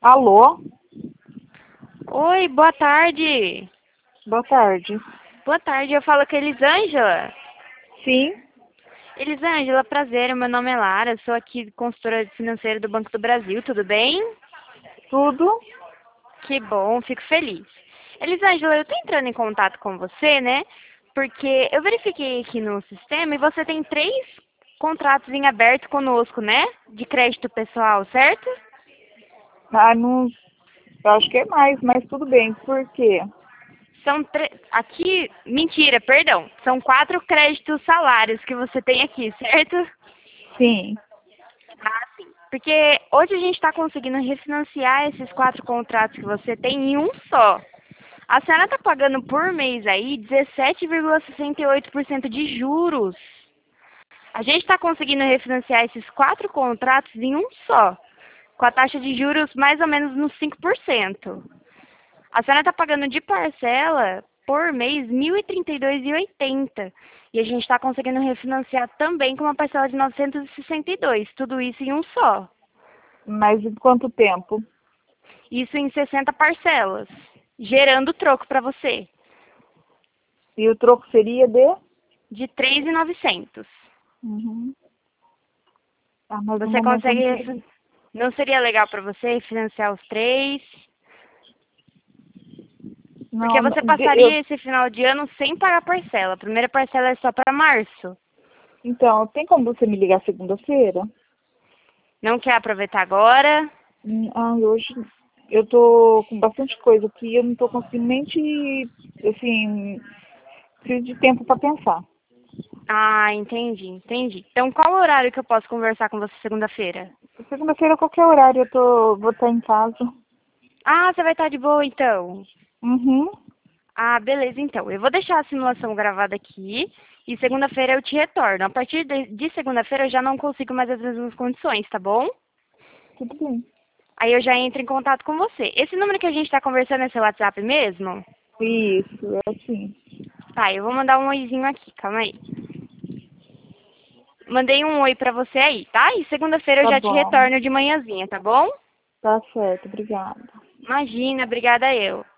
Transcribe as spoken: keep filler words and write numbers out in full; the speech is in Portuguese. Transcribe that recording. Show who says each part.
Speaker 1: Alô?
Speaker 2: Oi, boa tarde.
Speaker 1: Boa tarde.
Speaker 2: Boa tarde, eu falo com a Elisângela.
Speaker 1: Sim,
Speaker 2: Elisângela, prazer, meu nome é Lara, sou aqui consultora financeira do Banco do Brasil, tudo bem?
Speaker 1: tudo?
Speaker 2: Que bom, fico feliz. Elisângela, eu tô entrando em contato com você, né? Porque eu verifiquei aqui no sistema e você tem três contratos em aberto conosco, né? De crédito pessoal, certo?
Speaker 1: Ah, não, eu acho que é mais, mas tudo bem. Por quê?
Speaker 2: São três. Aqui, mentira, perdão. São quatro créditos salários que você tem aqui, certo?
Speaker 1: Sim.
Speaker 2: Ah, sim. Porque hoje a gente está conseguindo refinanciar esses quatro contratos que você tem em um só. A senhora está pagando por mês aí dezessete vírgula sessenta e oito por cento de juros. A gente está conseguindo refinanciar esses quatro contratos em um só, com a taxa de juros mais ou menos nos cinco por cento. A senhora está pagando de parcela por mês mil e trinta e dois reais e oitenta centavos. E a gente está conseguindo refinanciar também com uma parcela de novecentos e sessenta e dois, tudo isso em um só.
Speaker 1: Mas em quanto tempo?
Speaker 2: Isso em sessenta parcelas, gerando troco para você,
Speaker 1: E o troco seria de?
Speaker 2: de três mil e novecentos.
Speaker 1: Uhum. Ah, mas no
Speaker 2: Você
Speaker 1: momento eu
Speaker 2: consegue,
Speaker 1: não
Speaker 2: refi-
Speaker 1: tô...
Speaker 2: não seria legal para você financiar os três? Porque
Speaker 1: Não, não,
Speaker 2: você
Speaker 1: de- eu...
Speaker 2: passaria esse final de ano sem pagar parcela. A primeira parcela é só para março.
Speaker 1: Então, tem como você me ligar segunda-feira?
Speaker 2: Não quer aproveitar agora?
Speaker 1: Hum, Ah, hoje eu tô com bastante coisa aqui, eu não tô conseguindo nem te, assim, preciso de tempo para pensar.
Speaker 2: Ah, entendi, entendi. Então, qual o horário que eu posso conversar com você segunda-feira?
Speaker 1: Segunda-feira, a qualquer horário, eu tô, vou estar em casa.
Speaker 2: Ah, você vai estar de boa, então.
Speaker 1: Uhum.
Speaker 2: Ah, beleza, então. Eu vou deixar a simulação gravada aqui e segunda-feira eu te retorno. A partir de, de segunda-feira eu já não consigo mais as mesmas condições, tá bom?
Speaker 1: Tudo bem.
Speaker 2: Aí eu já entro em contato com você. Esse número que a gente está conversando é seu WhatsApp mesmo?
Speaker 1: Isso, é assim.
Speaker 2: Tá, eu vou mandar um oizinho aqui, calma aí. Mandei um oi pra você aí, tá? E segunda-feira eu
Speaker 1: Tá
Speaker 2: já te
Speaker 1: bom.
Speaker 2: retorno de manhãzinha, tá bom?
Speaker 1: Tá certo, obrigada.
Speaker 2: Imagina, obrigada eu.